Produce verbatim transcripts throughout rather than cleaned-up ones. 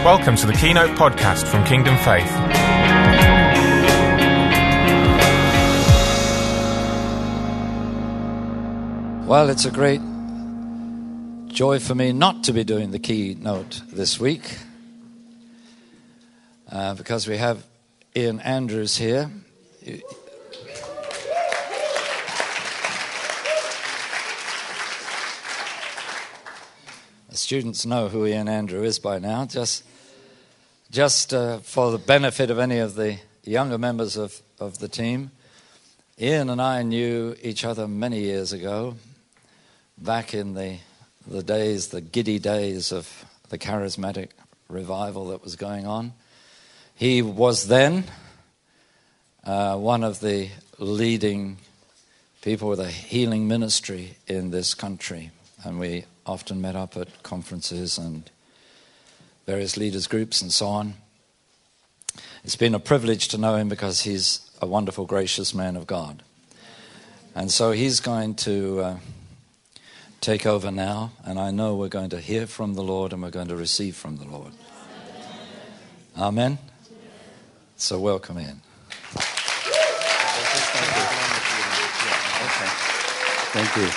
Welcome to the Keynote podcast from Kingdom Faith. Well, it's a great joy for me not to be doing the keynote this week uh, because we have Ian Andrews here. The students know who Ian Andrew is by now. Just, just uh, for the benefit of any of the younger members of, of the team, Ian and I knew each other many years ago, back in the the days, the giddy days of the charismatic revival that was going on. He was then uh, one of the leading people with a healing ministry in this country, and we often met up at conferences and various leaders groups and so on. It's been a privilege to know him because he's a wonderful, gracious man of God. And so he's going to uh, take over now, and I know we're going to hear from the Lord and we're going to receive from the Lord. Amen? So welcome in. Thank you.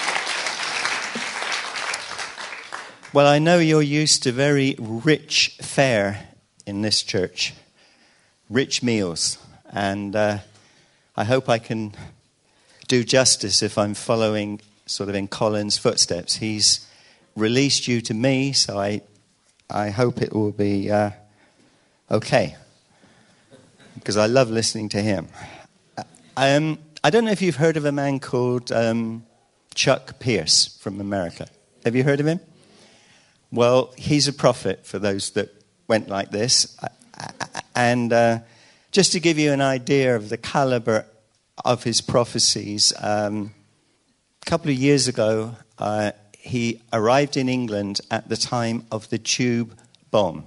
Well, I know you're used to very rich fare in this church, rich meals, and uh, I hope I can do justice if I'm following sort of in Colin's footsteps. He's released you to me, so I, I hope it will be uh, okay, because I love listening to him. Um, I don't know if you've heard of a man called um, Chuck Pierce from America. Have you heard of him? Well, he's a prophet for those that went like this. And uh, just to give you an idea of the caliber of his prophecies, um, a couple of years ago, uh, he arrived in England at the time of the tube bomb.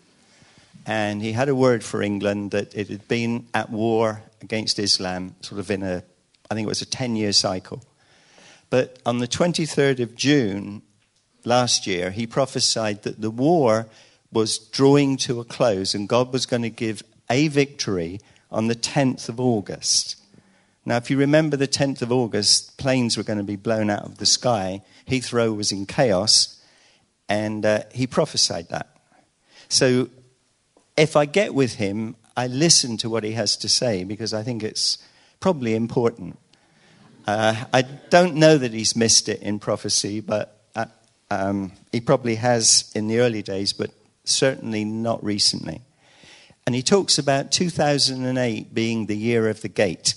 And he had a word for England that it had been at war against Islam, sort of in a, I think it was a ten-year cycle. But on the twenty-third of June last year, he prophesied that the war was drawing to a close and God was going to give a victory on the tenth of August. Now, if you remember the tenth of August, planes were going to be blown out of the sky. Heathrow was in chaos, and uh, he prophesied that. So if I get with him, I listen to what he has to say because I think it's probably important. Uh, I don't know that he's missed it in prophecy, but Um, he probably has in the early days, but certainly not recently. And he talks about two thousand eight being the year of the gate.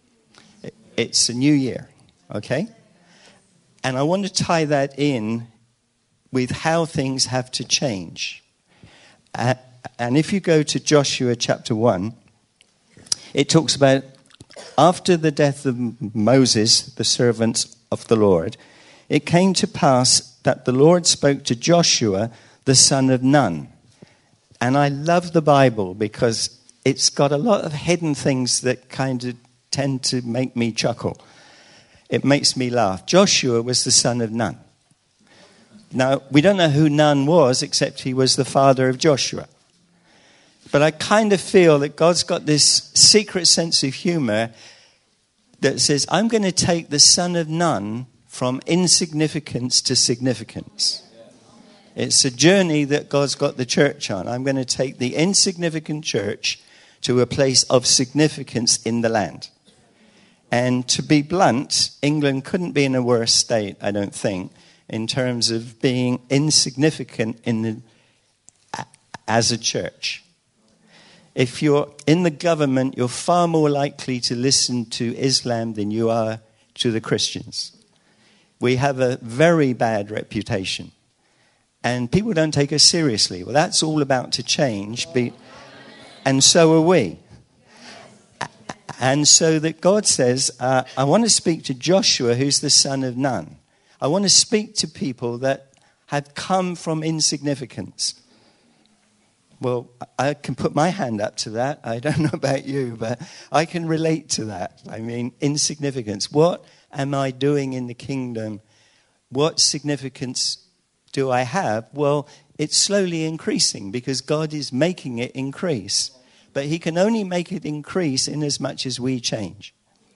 It's a new year, okay? And I want to tie that in with how things have to change. Uh, and if you go to Joshua chapter one, it talks about after the death of Moses, the servant of the Lord, it came to pass that the Lord spoke to Joshua, the son of Nun. And I love the Bible because it's got a lot of hidden things that kind of tend to make me chuckle. It makes me laugh. Joshua was the son of Nun. Now, we don't know who Nun was, except he was the father of Joshua. But I kind of feel that God's got this secret sense of humor that says, I'm going to take the son of Nun from insignificance to significance. It's a journey that God's got the church on. I'm going to take the insignificant church to a place of significance in the land. And to be blunt, England couldn't be in a worse state, I don't think, in terms of being insignificant in the, as a church. If you're in the government, you're far more likely to listen to Islam than you are to the Christians. We have a very bad reputation. And people don't take us seriously. Well, that's all about to change. And so are we. And so that God says, uh, I want to speak to Joshua, who's the son of Nun. I want to speak to people that have come from insignificance. Well, I can put my hand up to that. I don't know about you, but I can relate to that. I mean, insignificance. What am I doing in the kingdom? What significance do I have? Well, it's slowly increasing because God is making it increase. But he can only make it increase in as much as we change.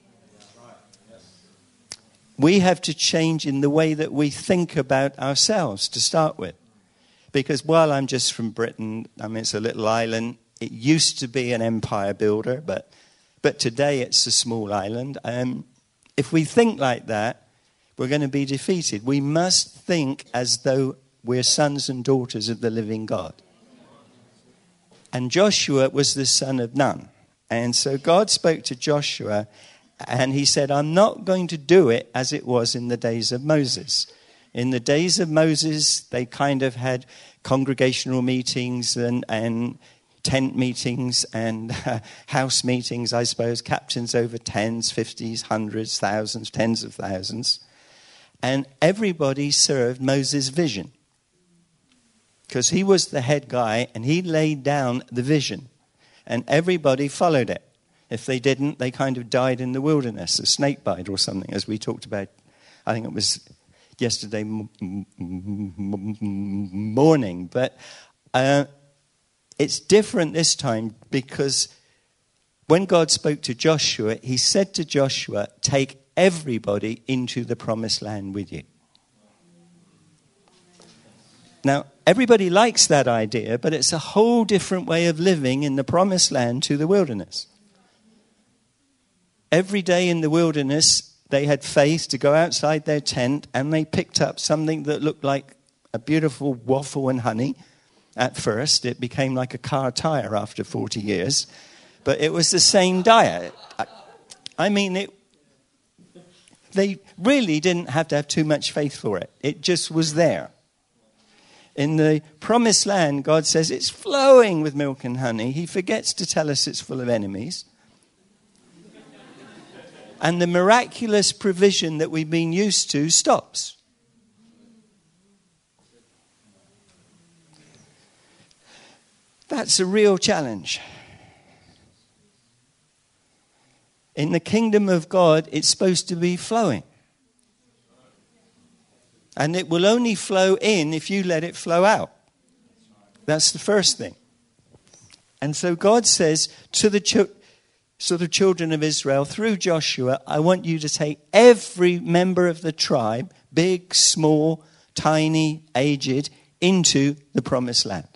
We have to change in the way that we think about ourselves to start with. Because while I'm just from Britain, I mean, it's a little island. It used to be an empire builder, but but today it's a small island. Um, if we think like that, we're going to be defeated. We must think as though we're sons and daughters of the living God. And Joshua was the son of Nun. And so God spoke to Joshua, and he said, I'm not going to do it as it was in the days of Moses. In the days of Moses, they kind of had congregational meetings and, and tent meetings and uh, house meetings, I suppose, captains over tens, fifties, hundreds, thousands, tens of thousands. And everybody served Moses' vision. Because he was the head guy and he laid down the vision. And everybody followed it. If they didn't, they kind of died in the wilderness, a snake bite or something, as we talked about. I think it was yesterday m- m- m- morning. But uh, it's different this time because when God spoke to Joshua, he said to Joshua, take everybody into the promised land with you. Now, everybody likes that idea, but it's a whole different way of living in the promised land to the wilderness. Every day in the wilderness, they had faith to go outside their tent and they picked up something that looked like a beautiful waffle and honey. At first, it became like a car tire after forty years, but it was the same diet. I, I mean, it. They really didn't have to have too much faith for it. It just was there. In the promised land, God says it's flowing with milk and honey. He forgets to tell us it's full of enemies. And the miraculous provision that we've been used to stops. That's a real challenge. In the kingdom of God, it's supposed to be flowing. And it will only flow in if you let it flow out. That's the first thing. And so God says to the ch- sort of children of Israel, through Joshua, I want you to take every member of the tribe, big, small, tiny, aged, into the promised land.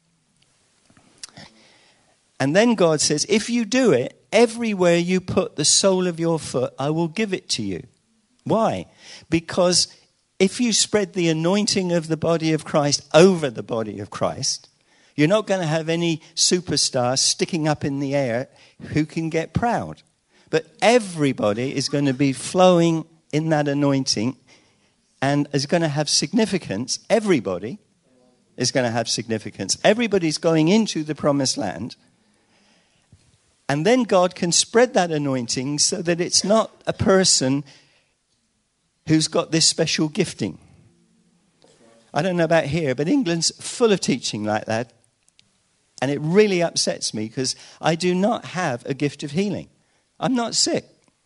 And then God says, if you do it, everywhere you put the sole of your foot, I will give it to you. Why? Because if you spread the anointing of the body of Christ over the body of Christ, you're not going to have any superstar sticking up in the air who can get proud. But everybody is going to be flowing in that anointing and is going to have significance. Everybody is going to have significance. Everybody's going into the promised land. And then God can spread that anointing so that it's not a person who's got this special gifting. I don't know about here, but England's full of teaching like that. And it really upsets me because I do not have a gift of healing. I'm not sick.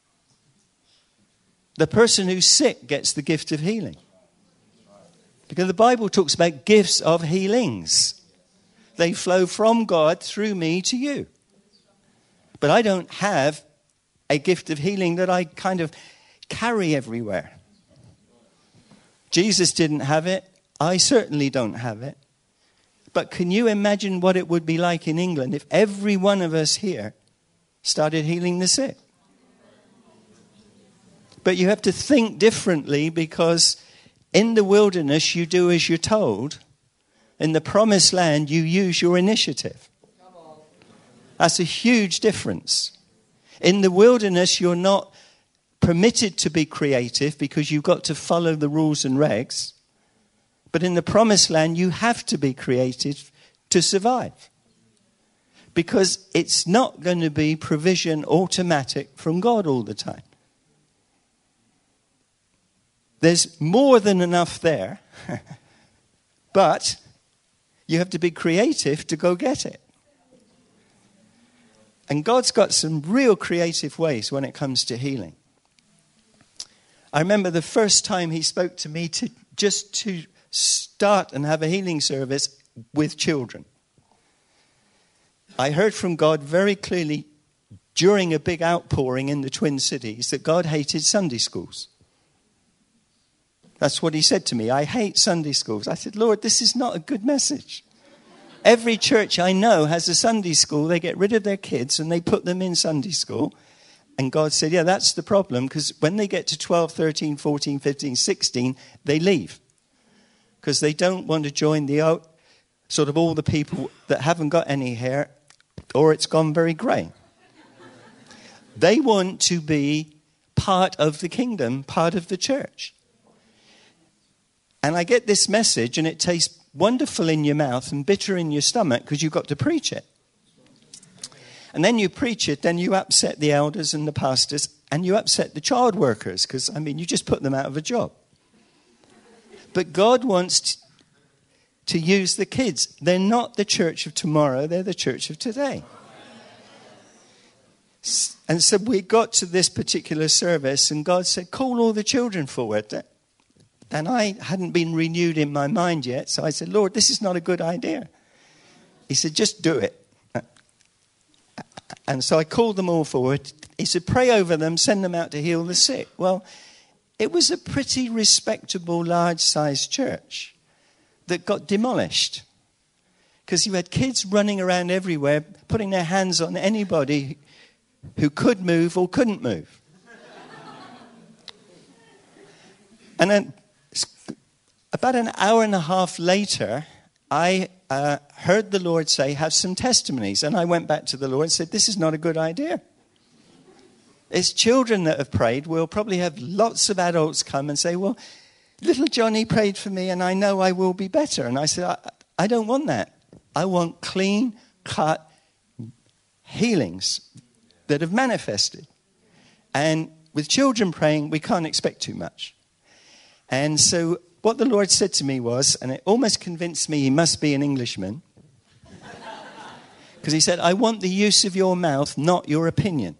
The person who's sick gets the gift of healing. Because the Bible talks about gifts of healings. They flow from God through me to you. But I don't have a gift of healing that I kind of carry everywhere. Jesus didn't have it. I certainly don't have it. But can you imagine what it would be like in England if every one of us here started healing the sick? But you have to think differently because in the wilderness you do as you're told. In the promised land you use your initiative. That's a huge difference. In the wilderness, you're not permitted to be creative because you've got to follow the rules and regs. But in the promised land, you have to be creative to survive. Because it's not going to be provision automatic from God all the time. There's more than enough there. But you have to be creative to go get it. And God's got some real creative ways when it comes to healing. I remember the first time he spoke to me to just to start and have a healing service with children. I heard from God very clearly during a big outpouring in the Twin Cities that God hated Sunday schools. That's what he said to me. I hate Sunday schools. I said, Lord, this is not a good message. Every church I know has a Sunday school. They get rid of their kids and they put them in Sunday school. And God said, yeah, that's the problem, because when they get to twelve, thirteen, fourteen, fifteen, sixteen, they leave. Because they don't want to join the sort of all the people that haven't got any hair or it's gone very grey. They want to be part of the kingdom, part of the church. And I get this message and it tastes wonderful in your mouth and bitter in your stomach because you've got to preach it. And then you preach it, then you upset the elders and the pastors, and you upset the child workers, because, I mean, you just put them out of a job. But God wants to use the kids. They're not the church of tomorrow, they're the church of today. And so we got to this particular service, and God said, call all the children forward. And I hadn't been renewed in my mind yet, so I said, Lord, this is not a good idea. He said, just do it. And so I called them all forward. He said, pray over them, send them out to heal the sick. Well, it was a pretty respectable, large-sized church that got demolished. Because you had kids running around everywhere, putting their hands on anybody who could move or couldn't move. And then about an hour and a half later, I uh, heard the Lord say, have some testimonies. And I went back to the Lord and said, this is not a good idea. It's children that have prayed. We'll probably have lots of adults come and say, well, little Johnny prayed for me and I know I will be better. And I said, I, I don't want that. I want clean cut healings that have manifested. And with children praying, we can't expect too much. And so what the Lord said to me was, and it almost convinced me he must be an Englishman, because he said, I want the use of your mouth, not your opinion.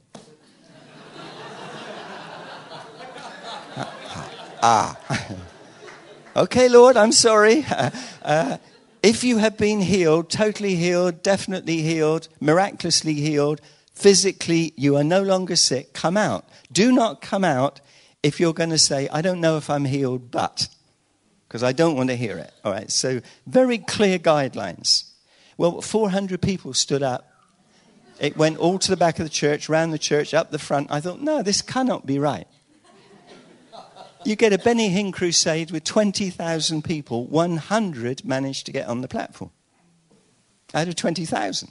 ah. Okay, Lord, I'm sorry. Uh, if you have been healed, totally healed, definitely healed, miraculously healed, physically you are no longer sick, come out. Do not come out if you're going to say, I don't know if I'm healed, but, because I don't want to hear it. All right, so very clear guidelines. Well, four hundred people stood up. It went all to the back of the church, round the church, up the front. I thought, no, this cannot be right. You get a Benny Hinn crusade with twenty thousand people, one hundred managed to get on the platform out of twenty thousand.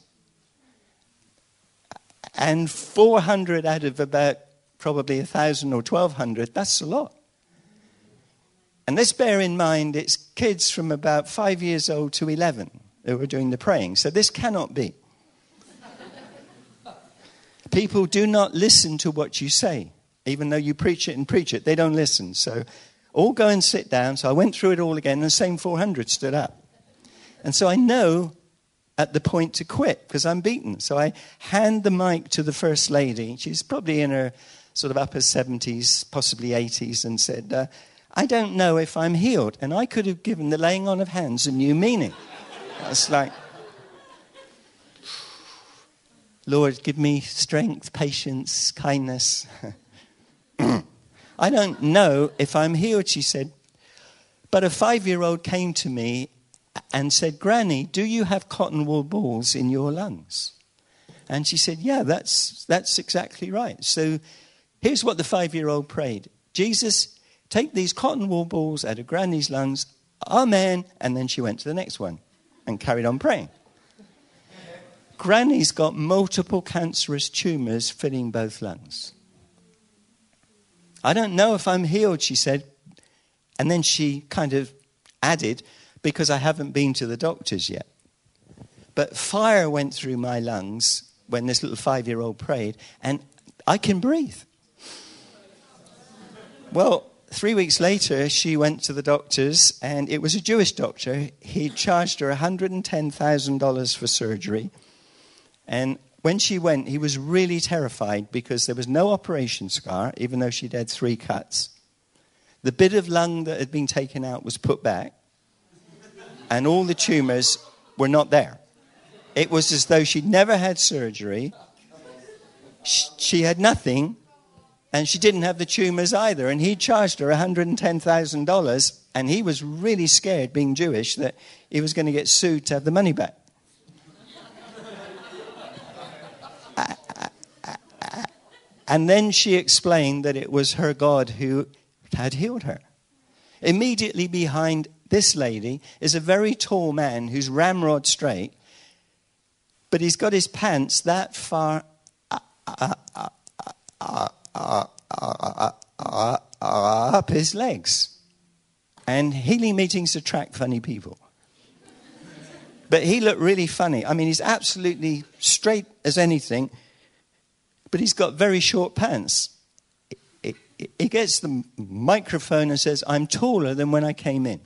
And four hundred out of about probably one thousand or twelve hundred, that's a lot. And let's bear in mind, it's kids from about five years old to eleven who are doing the praying. So this cannot be. People do not listen to what you say. Even though you preach it and preach it, they don't listen. So all go and sit down. So I went through it all again, and the same four hundred stood up. And so I know at the point to quit, because I'm beaten. So I hand the mic to the First Lady. She's probably in her sort of upper seventies, possibly eighties, and said, uh, I don't know if I'm healed. And I could have given the laying on of hands a new meaning. It's like, Lord, give me strength, patience, kindness. I don't know if I'm healed, she said. But a five-year-old came to me and said, Granny, do you have cotton wool balls in your lungs? And she said, yeah, that's that's exactly right. So here's what the five-year-old prayed. Jesus, take these cotton wool balls out of Granny's lungs. Amen. And then she went to the next one and carried on praying. Granny's got multiple cancerous tumours filling both lungs. I don't know if I'm healed, she said. And then she kind of added, because I haven't been to the doctors yet. But fire went through my lungs when this little five-year-old prayed, and I can breathe. Well, three weeks later, she went to the doctors, and it was a Jewish doctor. He charged her one hundred ten thousand dollars for surgery. And when she went, he was really terrified because there was no operation scar, even though she'd had three cuts. The bit of lung that had been taken out was put back. and all the tumours were not there. It was as though she'd never had surgery. She had nothing, and she didn't have the tumours either. And he charged her one hundred ten thousand dollars, and he was really scared, being Jewish, that he was going to get sued to have the money back. And then she explained that it was her God who had healed her. Immediately behind this lady is a very tall man who's ramrod straight, but he's got his pants that far uh, uh, uh, uh, uh, uh, uh, up his legs. And healing meetings attract funny people. But he looked really funny. I mean, he's absolutely straight as anything, but he's got very short pants. He, he, he gets the microphone and says, "I'm taller than when I came in."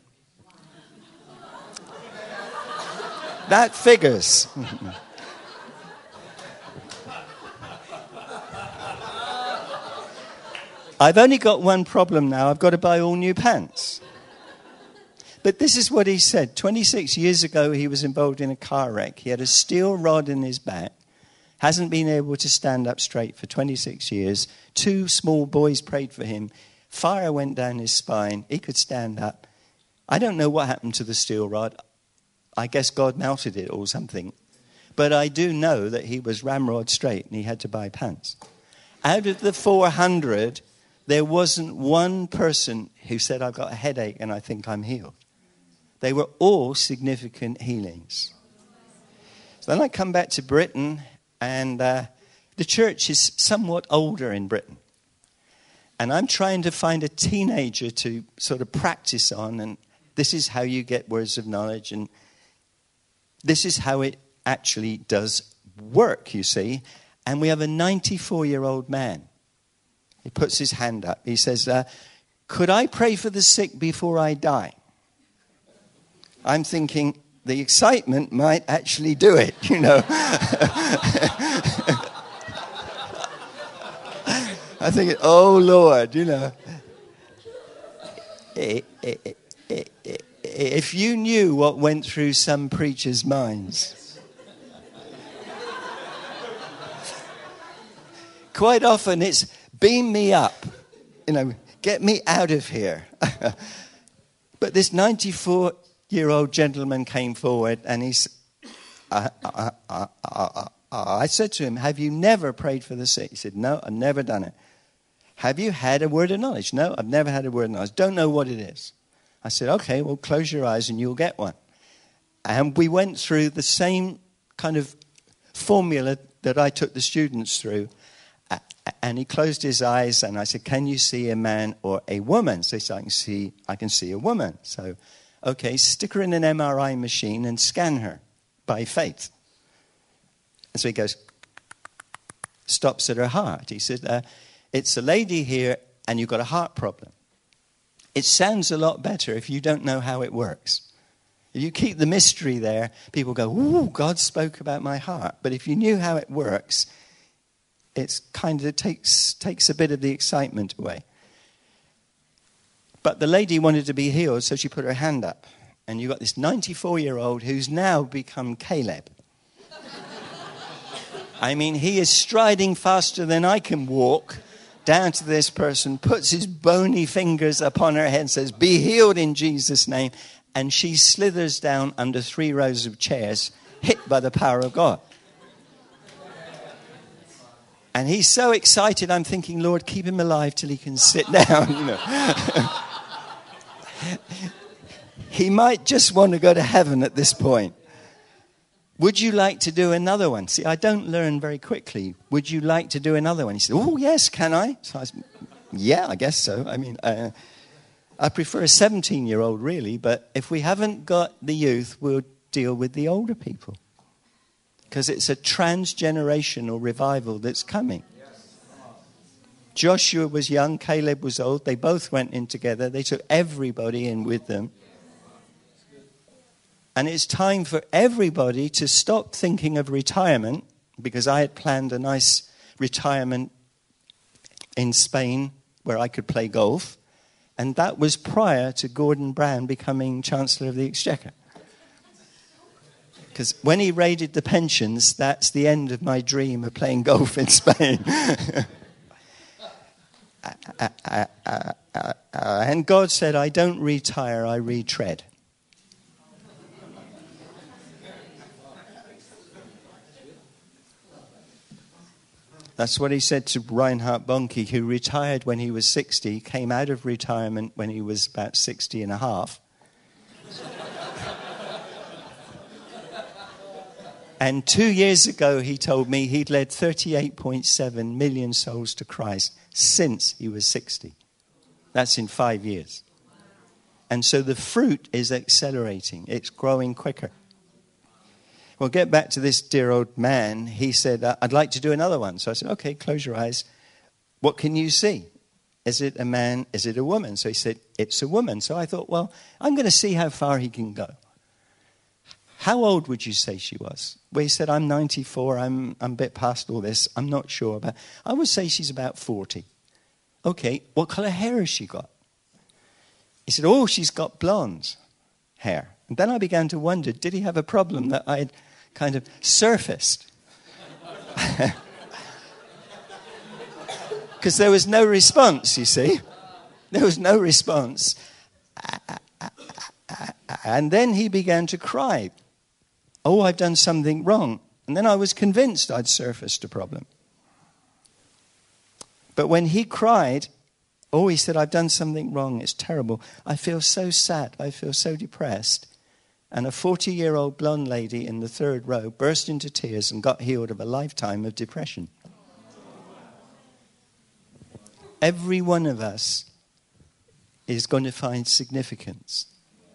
That figures. I've only got one problem now. I've got to buy all new pants. But this is what he said. twenty-six years ago, he was involved in a car wreck. He had a steel rod in his back. Hasn't been able to stand up straight for twenty-six years. Two small boys prayed for him. Fire went down his spine. He could stand up. I don't know what happened to the steel rod. I guess God melted it or something. But I do know that he was ramrod straight and he had to buy pants. Out of the four hundred, there wasn't one person who said, "I've got a headache and I think I'm healed." They were all significant healings. So then I come back to Britain, and uh, the church is somewhat older in Britain. And I'm trying to find a teenager to sort of practice on, and this is how you get words of knowledge, and this is how it actually does work, you see. And we have a ninety-four-year-old man. He puts his hand up. He says, uh, "Could I pray for the sick before I die?" I'm thinking the excitement might actually do it, you know. I think, oh, Lord, you know. If you knew what went through some preachers' minds. Quite often it's, beam me up, you know, get me out of here. But this ninety-four-year-old gentleman came forward, and he's, uh, uh, uh, uh, uh, uh, I said to him, "Have you never prayed for the sick?" He said, "No, I've never done it." "Have you had a word of knowledge?" "No, I've never had a word of knowledge. Don't know what it is." I said, "Okay, well, close your eyes and you'll get one." And we went through the same kind of formula that I took the students through. And he closed his eyes, and I said, "Can you see a man or a woman?" So he said, I can see, I can see a woman. So, okay, stick her in an M R I machine and scan her by faith. And so he goes, stops at her heart. He said, uh, "It's a lady here, and you've got a heart problem. It sounds a lot better if you don't know how it works. If you keep the mystery there, people go, 'Ooh, God spoke about my heart.' But if you knew how it works, it's kind of takes takes a bit of the excitement away." But the lady wanted to be healed, so she put her hand up. And you got this ninety-four-year-old who's now become Caleb. I mean, he is striding faster than I can walk down to this person, puts his bony fingers upon her head and says, "Be healed in Jesus' name." And she slithers down under three rows of chairs, hit by the power of God. And he's so excited, I'm thinking, "Lord, keep him alive till he can sit down." You know, he might just want to go to heaven at this point. "Would you like to do another one?" See, I don't learn very quickly. "Would you like to do another one?" He said, "Oh, yes, can I?" So I said, "Yeah, I guess so." I mean, uh, I prefer a seventeen-year-old, really. But if we haven't got the youth, we'll deal with the older people. Because it's a transgenerational revival that's coming. Joshua was young, Caleb was old. They both went in together. They took everybody in with them. And it's time for everybody to stop thinking of retirement, because I had planned a nice retirement in Spain where I could play golf. And that was prior to Gordon Brown becoming Chancellor of the Exchequer. Because when he raided the pensions, that's the end of my dream of playing golf in Spain. uh, uh, uh, uh, uh, and God said, I don't retire, I retread. That's what he said to Reinhard Bonnke, who retired when he was sixty, came out of retirement when he was about sixty and a half. And two years ago, he told me he'd led thirty-eight point seven million souls to Christ since he was sixty. That's in five years. And so the fruit is accelerating. It's growing quicker. Well, get back to this dear old man. He said, I'd like to do another one. So I said, okay, close your eyes. What can you see? Is it a man? Is it a woman? So he said, it's a woman. So I thought, well, I'm going to see how far he can go. How old would you say she was? Well, he said, I'm ninety-four. I'm, I'm a bit past all this. I'm not sure. But I would say she's about forty. Okay, what colour hair has she got? He said, oh, she's got blonde hair. And then I began to wonder, did he have a problem that I had kind of surfaced? Because there was no response, you see. There was no response. And then he began to cry. Oh, I've done something wrong. And then I was convinced I'd surfaced a problem. But when he cried, oh, he said, I've done something wrong. It's terrible. I feel so sad. I feel so depressed. And a forty-year-old blonde lady in the third row burst into tears and got healed of a lifetime of depression. Every one of us is going to find significance.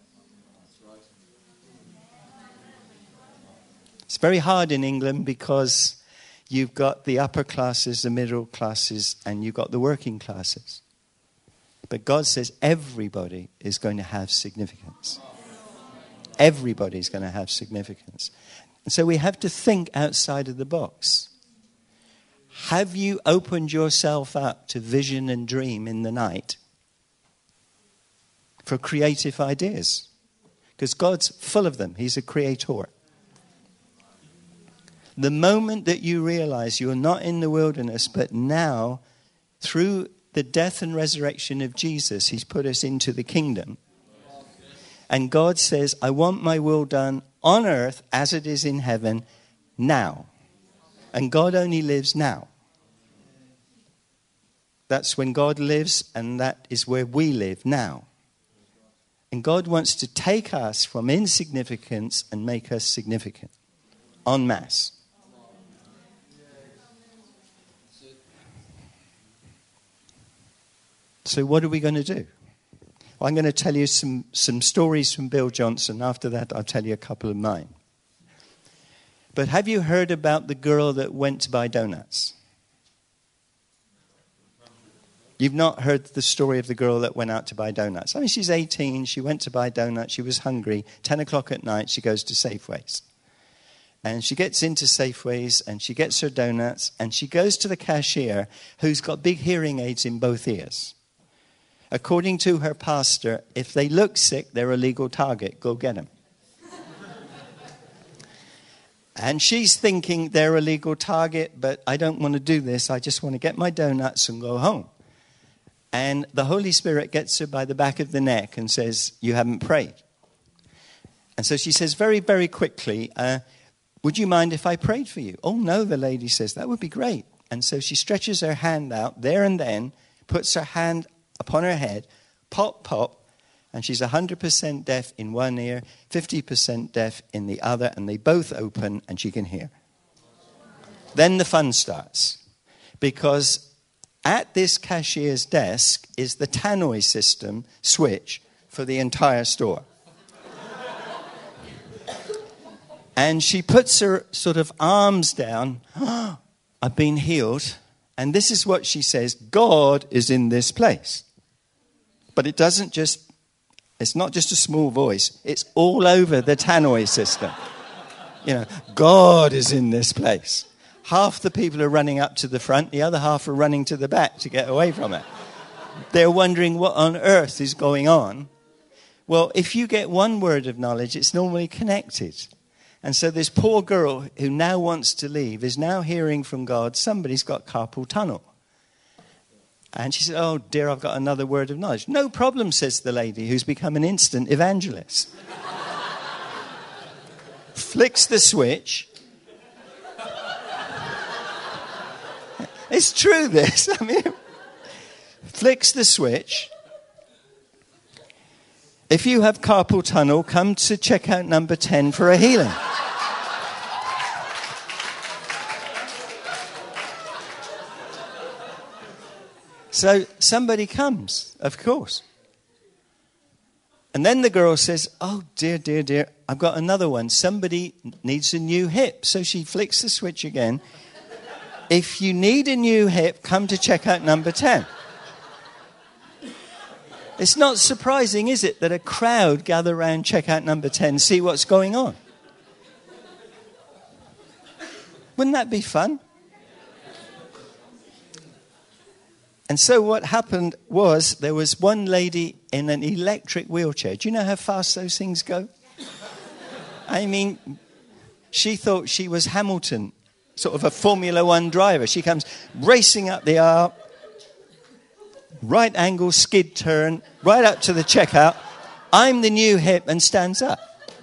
It's very hard in England because you've got the upper classes, the middle classes, and you've got the working classes. But God says everybody is going to have significance. Everybody's going to have significance. And so we have to think outside of the box. Have you opened yourself up to vision and dream in the night for creative ideas? Because God's full of them. He's a creator. The moment that you realize you're not in the wilderness, but now, through the death and resurrection of Jesus, he's put us into the kingdom. And God says, I want my will done on earth as it is in heaven now. And God only lives now. That's when God lives, and that is where we live now. And God wants to take us from insignificance and make us significant. En masse. So what are we going to do? Well, I'm going to tell you some, some stories from Bill Johnson. After that, I'll tell you a couple of mine. But have you heard about the girl that went to buy donuts? You've not heard the story of the girl that went out to buy donuts. I mean, she's eighteen. She went to buy donuts. She was hungry. ten o'clock at night, she goes to Safeways. And she gets into Safeways, and she gets her donuts, and she goes to the cashier, who's got big hearing aids in both ears. According to her pastor, if they look sick, they're a legal target. Go get them. And she's thinking they're a legal target, but I don't want to do this. I just want to get my donuts and go home. And the Holy Spirit gets her by the back of the neck and says, you haven't prayed. And so she says very, very quickly, uh, would you mind if I prayed for you? Oh, no, the lady says, that would be great. And so she stretches her hand out there and then, puts her hand upon her head, pop, pop, and she's one hundred percent deaf in one ear, fifty percent deaf in the other, and they both open and she can hear. Then the fun starts, because at this cashier's desk is the tannoy system switch for the entire store. And she puts her sort of arms down. Oh, I've been healed. And this is what she says, God is in this place. But it doesn't just, it's not just a small voice. It's all over the tannoy system. You know, God is in this place. Half the people are running up to the front. The other half are running to the back to get away from it. They're wondering what on earth is going on. Well, if you get one word of knowledge, it's normally connected. And so this poor girl who now wants to leave is now hearing from God, somebody's got carpal tunnel. And she said, oh dear, I've got another word of knowledge. No problem, says the lady, who's become an instant evangelist. Flicks the switch. It's true, this. I mean, flicks the switch. If you have carpal tunnel, come to checkout number ten for a healing. So somebody comes, of course. And then the girl says, oh, dear, dear, dear, I've got another one. Somebody needs a new hip. So she flicks the switch again. If you need a new hip, come to checkout number ten. It's not surprising, is it, that a crowd gather around checkout number ten, see what's going on? Wouldn't that be fun? And so what happened was there was one lady in an electric wheelchair. Do you know how fast those things go? I mean, she thought she was Hamilton, sort of a Formula One driver. She comes racing up the aisle, right angle, skid turn, right up to the checkout. I'm the new hip, and stands up.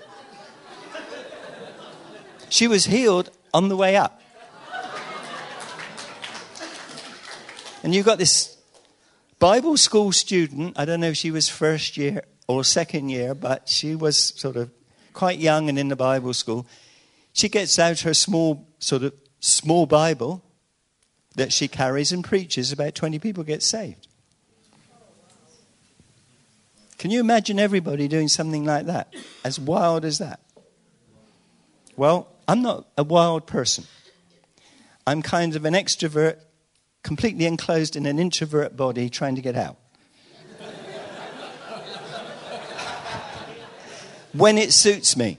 She was healed on the way up. And you've got this Bible school student, I don't know if she was first year or second year, but she was sort of quite young and in the Bible school. She gets out her small, sort of small Bible that she carries and preaches. About twenty people get saved. Can you imagine everybody doing something like that? As wild as that? Well, I'm not a wild person. I'm kind of an extrovert, completely enclosed in an introvert body trying to get out. When it suits me.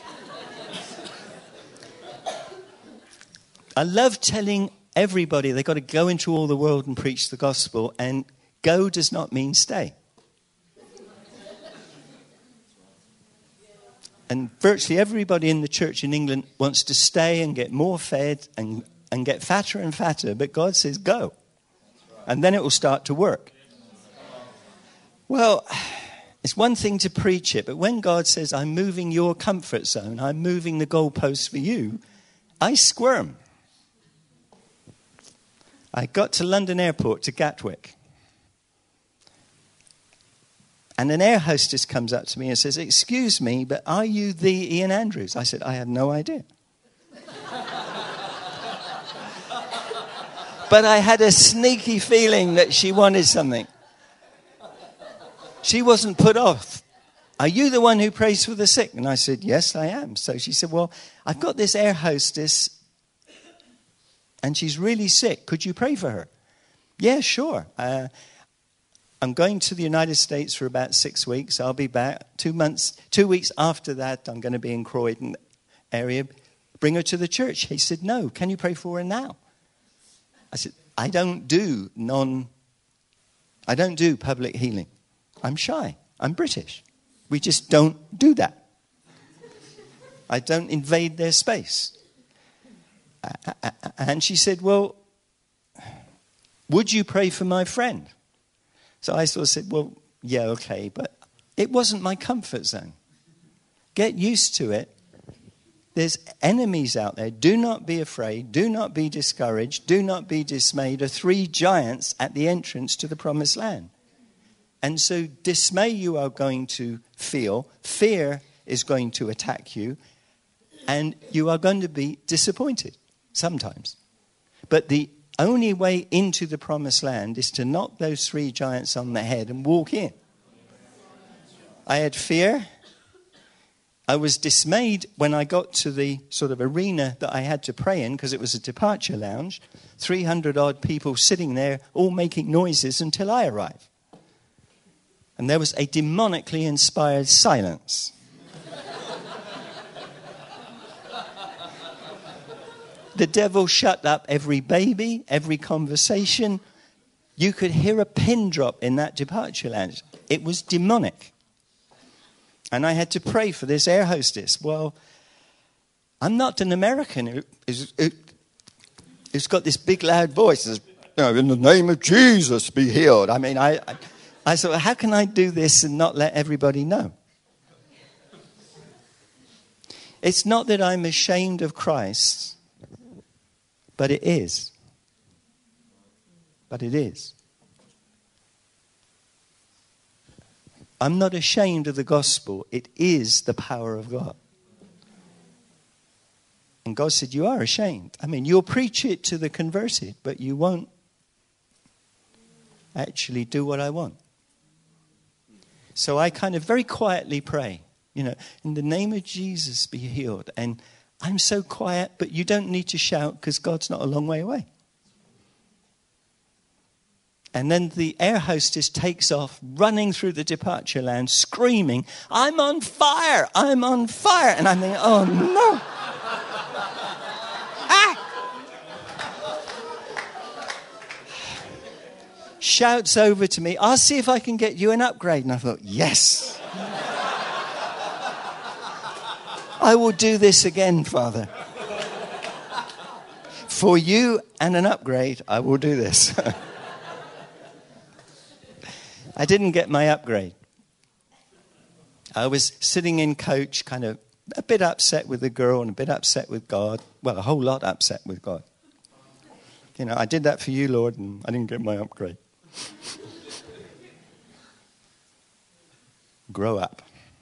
I love telling everybody they've got to go into all the world and preach the gospel, and go does not mean stay. And virtually everybody in the church in England wants to stay and get more fed and and get fatter and fatter, but God says, go. And then it will start to work. Well, it's one thing to preach it, but when God says, I'm moving your comfort zone, I'm moving the goalposts for you, I squirm. I got to London Airport, to Gatwick. And an air hostess comes up to me and says, excuse me, but are you the Ian Andrews? I said, I have no idea. But I had a sneaky feeling that she wanted something. She wasn't put off. Are you the one who prays for the sick? And I said, yes, I am. So she said, well, I've got this air hostess and she's really sick. Could you pray for her? Yeah, sure. Uh, I'm going to the United States for about six weeks. I'll be back. Two months, two weeks after that, I'm going to be in Croydon area. Bring her to the church. He said, no. Can you pray for her now? I said, I don't do non, I don't do public healing. I'm shy. I'm British. We just don't do that. I don't invade their space. And she said, well, would you pray for my friend? So I sort of said, well, yeah, okay, but it wasn't my comfort zone. Get used to it. There's enemies out there. Do not be afraid. Do not be discouraged. Do not be dismayed. Are three giants at the entrance to the promised land. And so dismay you are going to feel. Fear is going to attack you. And you are going to be disappointed sometimes. But the only way into the promised land is to knock those three giants on the head and walk in. I had fear. I was dismayed when I got to the sort of arena that I had to pray in, because it was a departure lounge. three hundred odd people sitting there, all making noises until I arrived. And there was a demonically inspired silence. The devil shut up every baby, every conversation. You could hear a pin drop in that departure lounge. It was demonic. And I had to pray for this air hostess. Well, I'm not an American who is, who, who's got this big loud voice. Says, you know, in the name of Jesus, be healed. I mean, I, I, I thought, how can I do this and not let everybody know? It's not that I'm ashamed of Christ, but it is. But it is. I'm not ashamed of the gospel. It is the power of God. And God said, you are ashamed. I mean, you'll preach it to the converted, but you won't actually do what I want. So I kind of very quietly pray, you know, in the name of Jesus, be healed. And I'm so quiet, but you don't need to shout because God's not a long way away. And then the air hostess takes off, running through the departure lounge, screaming, I'm on fire, I'm on fire. And I'm thinking, oh no. ah! Shouts over to me, I'll see if I can get you an upgrade. And I thought, yes. I will do this again, Father. For you and an upgrade, I will do this. I didn't get my upgrade. I was sitting in coach, kind of a bit upset with the girl and a bit upset with God. Well, a whole lot upset with God. You know, I did that for you, Lord, and I didn't get my upgrade. Grow up.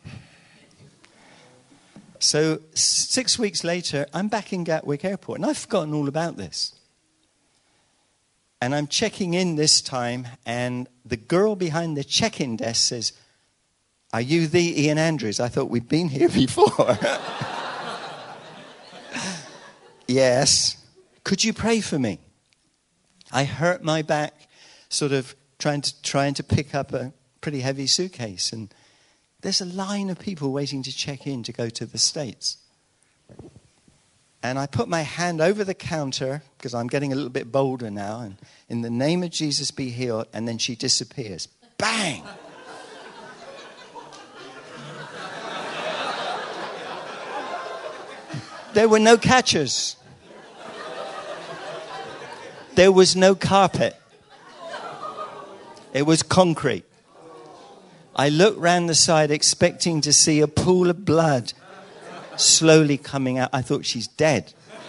So six weeks later, I'm back in Gatwick Airport, and I've forgotten all about this. And I'm checking in this time, and the girl behind the check-in desk says, are you the Ian Andrews? I thought we'd been here before. Yes. Could you pray for me? I hurt my back sort of trying to trying to pick up a pretty heavy suitcase. And there's a line of people waiting to check in to go to the States. And I put my hand over the counter, because I'm getting a little bit bolder now, and in the name of Jesus, be healed. And then she disappears. Bang! There were no catchers. There was no carpet. It was concrete. I looked round the side expecting to see a pool of blood slowly coming out. I thought, she's dead.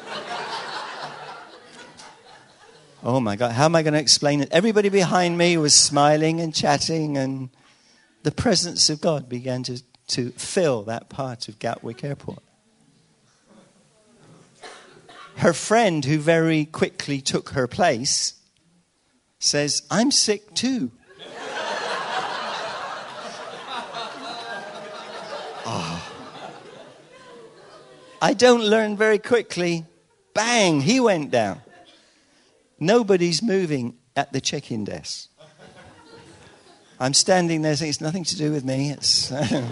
Oh my God, how am I going to explain it? Everybody behind me was smiling and chatting, and the presence of God began to, to fill that part of Gatwick Airport. Her friend, who very quickly took her place, says, I'm sick too. Oh. I don't learn very quickly. Bang, he went down. Nobody's moving at the check-in desk. I'm standing there saying, it's nothing to do with me. It's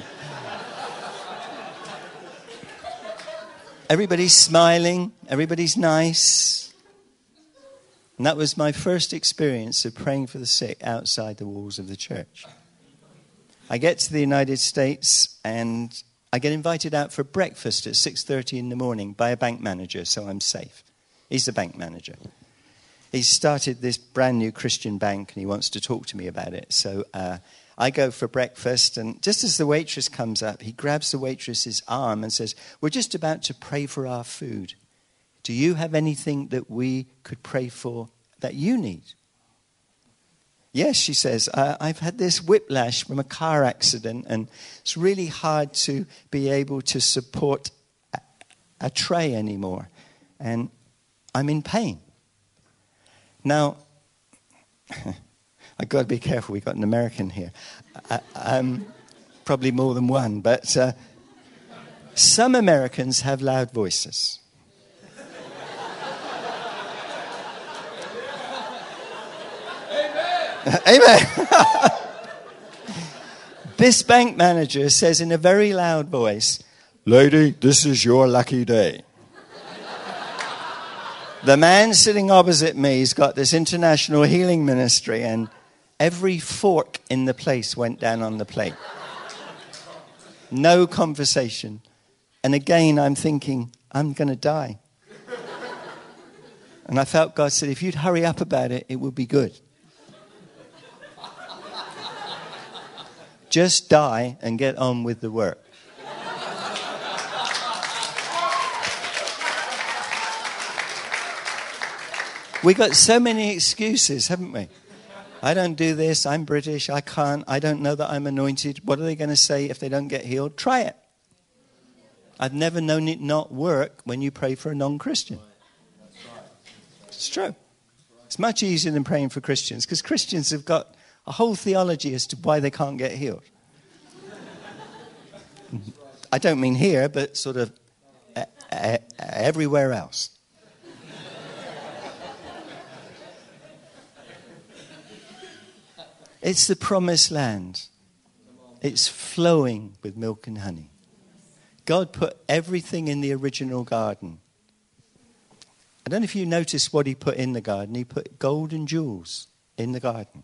everybody's smiling. Everybody's nice. And that was my first experience of praying for the sick outside the walls of the church. I get to the United States and I get invited out for breakfast at six thirty in the morning by a bank manager, so I'm safe. He's the bank manager. He's started this brand new Christian bank and he wants to talk to me about it. So uh, I go for breakfast, and just as the waitress comes up, he grabs the waitress's arm and says, we're just about to pray for our food. Do you have anything that we could pray for that you need? Yes, she says, uh, I've had this whiplash from a car accident, and it's really hard to be able to support a, a tray anymore. And I'm in pain. Now, I've got to be careful. We've got an American here. Uh, um, probably more than one. But uh, some Americans have loud voices. Amen. This bank manager says in a very loud voice, lady, this is your lucky day. The man sitting opposite me has got this international healing ministry, and every fork in the place went down on the plate. No conversation. And again, I'm thinking, I'm going to die. And I felt God said, if you'd hurry up about it, it would be good. Just die and get on with the work. We got so many excuses, haven't we? I don't do this, I'm British, I can't, I don't know that I'm anointed. What are they going to say if they don't get healed? Try it. I've never known it not work when you pray for a non-Christian. It's true. It's much easier than praying for Christians, because Christians have got a whole theology as to why they can't get healed. I don't mean here, but sort of uh, uh, everywhere else. It's the promised land. It's flowing with milk and honey. God put everything in the original garden. I don't know if you noticed what he put in the garden. He put gold and jewels in the garden.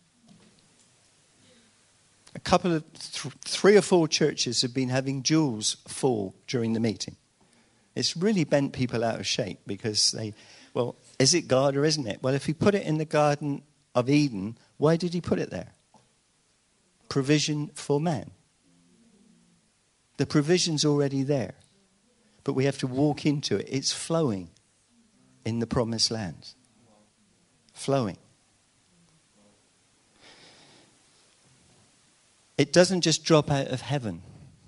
A couple of, th- three or four churches have been having jewels fall during the meeting. It's really bent people out of shape because they, well, is it God or isn't it? Well, if he put it in the Garden of Eden, why did he put it there? Provision for man. The provision's already there. But we have to walk into it. It's flowing in the promised land. Flowing. It doesn't just drop out of heaven.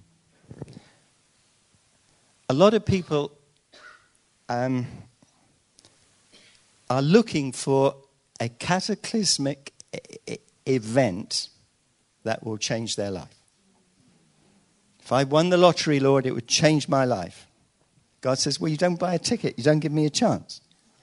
A lot of people um, are looking for a cataclysmic e- event that will change their life. If I won the lottery, Lord, it would change my life. God says, well, you don't buy a ticket. You don't give me a chance.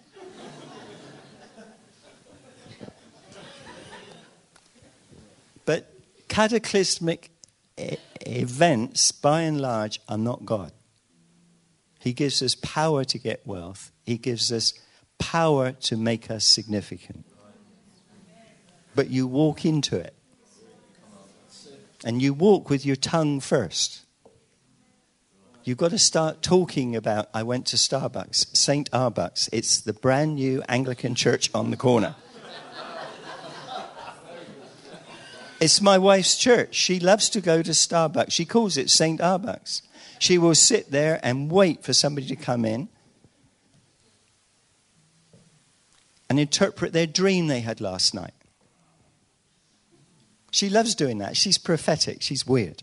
But cataclysmic e- events, by and large, are not God. He gives us power to get wealth. He gives us power to make us significant. But you walk into it. And you walk with your tongue first. You've got to start talking about, I went to Starbucks, Saint Arbucks. It's the brand new Anglican church on the corner. It's my wife's church. She loves to go to Starbucks. She calls it Saint Arbucks. She will sit there and wait for somebody to come in and interpret their dream they had last night. She loves doing that. She's prophetic. She's weird.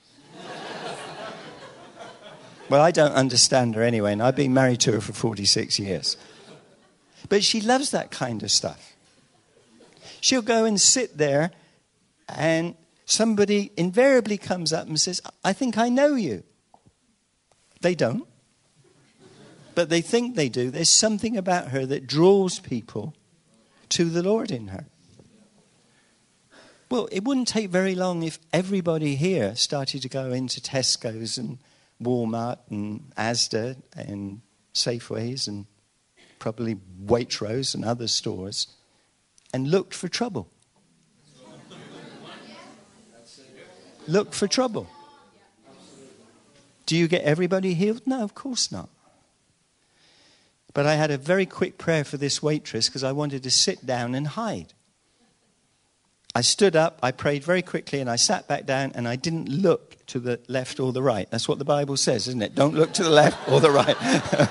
Well, I don't understand her anyway, and I've been married to her for forty-six years. But she loves that kind of stuff. She'll go and sit there, and somebody invariably comes up and says, I think I know you. They don't. But they think they do. There's something about her that draws people to the Lord in her. Well, it wouldn't take very long if everybody here started to go into Tesco's and Walmart and Asda and Safeways and probably Waitrose and other stores and looked for trouble. Look for trouble. Do you get everybody healed? No, of course not. But I had a very quick prayer for this waitress because I wanted to sit down and hide. I stood up, I prayed very quickly, and I sat back down, and I didn't look to the left or the right. That's what the Bible says, isn't it? Don't look to the left or the right.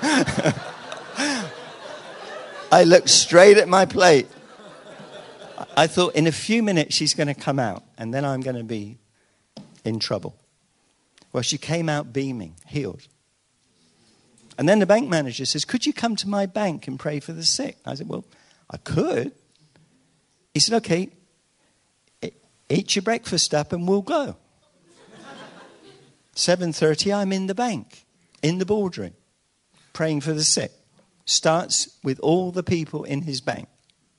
I looked straight at my plate. I thought, in a few minutes, she's going to come out, and then I'm going to be in trouble. Well, she came out beaming, healed. And then the bank manager says, could you come to my bank and pray for the sick? I said, well, I could. He said, okay, eat your breakfast up and we'll go. seven thirty, I'm in the bank, in the boardroom, praying for the sick. Starts with all the people in his bank.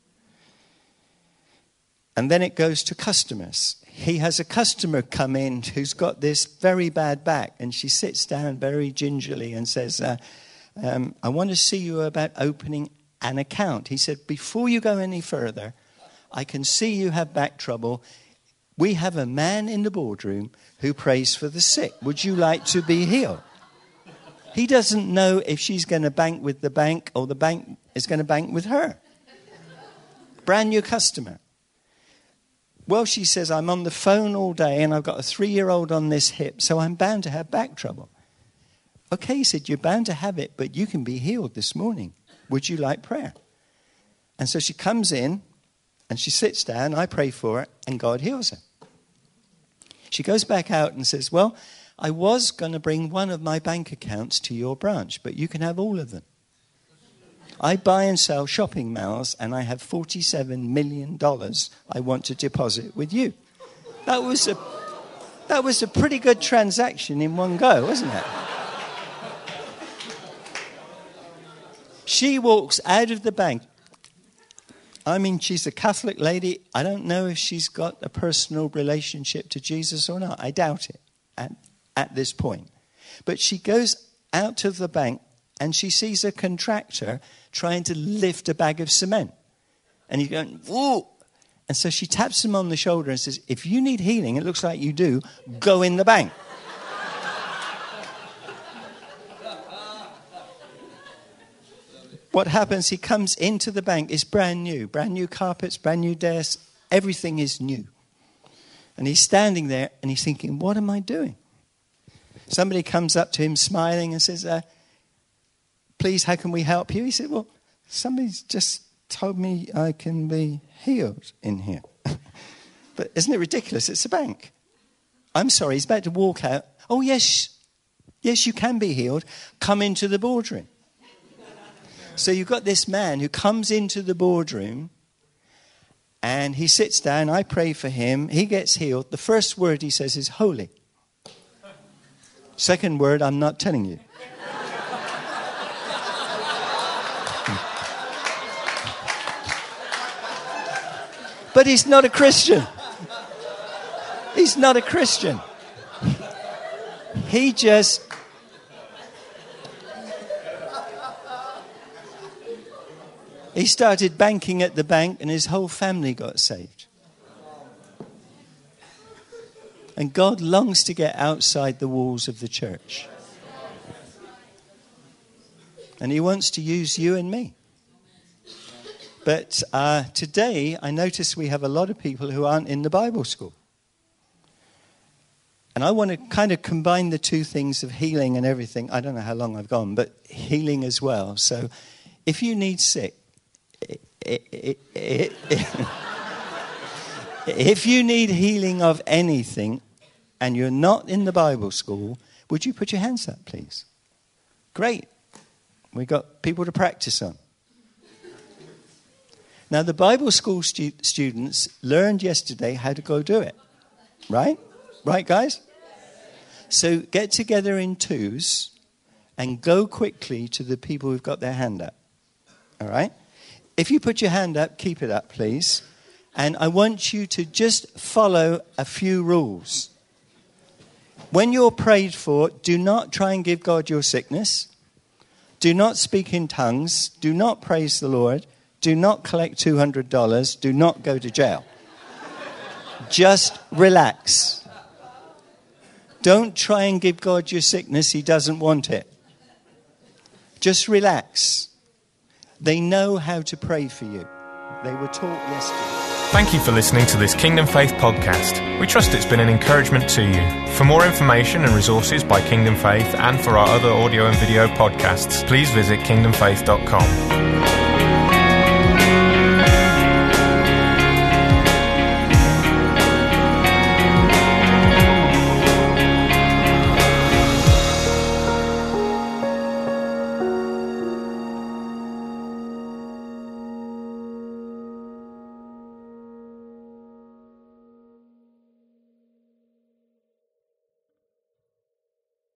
And then it goes to customers. He has a customer come in who's got this very bad back, and she sits down very gingerly and says, uh, um, I want to see you about opening an account. He said, before you go any further, I can see you have back trouble. We have a man in the boardroom who prays for the sick. Would you like to be healed? He doesn't know if she's going to bank with the bank or the bank is going to bank with her. Brand new customer. Well, she says, I'm on the phone all day and I've got a three-year-old on this hip, so I'm bound to have back trouble. Okay, he said, you're bound to have it, but you can be healed this morning. Would you like prayer? And so she comes in and she sits down, I pray for her, and God heals her. She goes back out and says, well, I was going to bring one of my bank accounts to your branch, but you can have all of them. I buy and sell shopping malls, and I have forty-seven million dollars I want to deposit with you. That was a, that was a pretty good transaction in one go, wasn't it? She walks out of the bank. I mean, she's a Catholic lady. I don't know if she's got a personal relationship to Jesus or not. I doubt it at, at this point. But she goes out to the bank and she sees a contractor trying to lift a bag of cement. And he's going, whoa. And so she taps him on the shoulder and says, if you need healing, it looks like you do, go in the bank. What happens, he comes into the bank, it's brand new. Brand new carpets, brand new desks, everything is new. And he's standing there and he's thinking, what am I doing? Somebody comes up to him smiling and says, uh, please, how can we help you? He said, well, somebody's just told me I can be healed in here. But isn't it ridiculous? It's a bank. I'm sorry, he's about to walk out. Oh, yes, yes, you can be healed. Come into the boardroom. So you've got this man who comes into the boardroom and he sits down. I pray for him. He gets healed. The first word he says is holy. Second word, I'm not telling you. But he's not a Christian. He's not a Christian. He just... He started banking at the bank and his whole family got saved. And God longs to get outside the walls of the church. And he wants to use you and me. But uh, today, I notice we have a lot of people who aren't in the Bible school. And I want to kind of combine the two things of healing and everything. I don't know how long I've gone, but healing as well. So if you need sick, it, it, it, it, if you need healing of anything and you're not in the Bible school, would you put your hands up, please? Great. We've got people to practice on. Now, the Bible school stu- students learned yesterday how to go do it. Right? Right, guys? So get together in twos and go quickly to the people who've got their hand up. All right? If you put your hand up, keep it up, please. And I want you to just follow a few rules. When you're prayed for, do not try and give God your sickness. Do not speak in tongues. Do not praise the Lord. Do not collect two hundred dollars. Do not go to jail. Just relax. Don't try and give God your sickness. He doesn't want it. Just relax. They know how to pray for you. They were taught yesterday. Thank you for listening to this Kingdom Faith podcast. We trust it's been an encouragement to you. For more information and resources by Kingdom Faith and for our other audio and video podcasts, please visit kingdom faith dot com.